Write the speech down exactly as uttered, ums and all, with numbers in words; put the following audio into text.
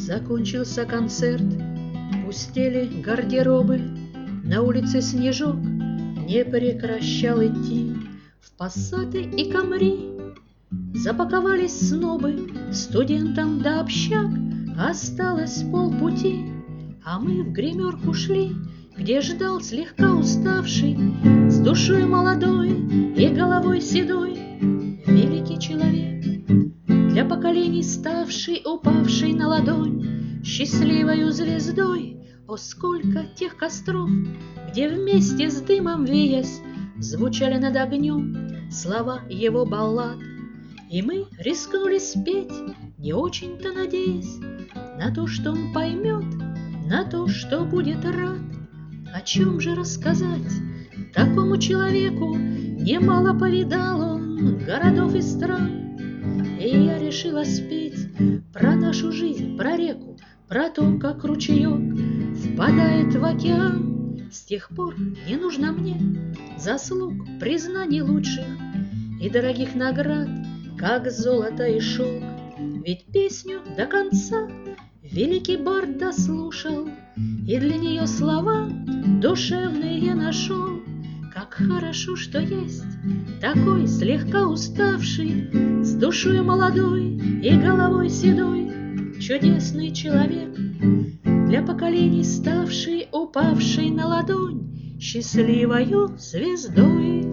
Закончился концерт, пустели гардеробы, на улице снежок не прекращал идти. В пассаты и камри запаковались снобы, студентам до общак осталось полпути. А мы в гримерку шли, где ждал слегка уставший, с душой молодой и головой седой, великий человек, для поколений ставший, упавший на ладонь счастливою звездой. О, сколько тех костров, где вместе с дымом веясь звучали над огнем слова его баллад. И мы рискнули спеть, не очень-то надеясь на то, что он поймет, на то, что будет рад. О чем же рассказать такому человеку? Немало повидал он городов и стран. И я решила спеть про нашу жизнь, про реку, про то, как ручеек впадает в океан. С тех пор не нужно мне заслуг, признаний лучших и дорогих наград, как золото и шелк. Ведь песню до конца великий бард дослушал, и для нее слова душевные нашел. Как хорошо, что есть такой слегка уставший, с душой молодой и головой седой, чудесный человек, для поколений ставший, упавший на ладонь счастливою звездой.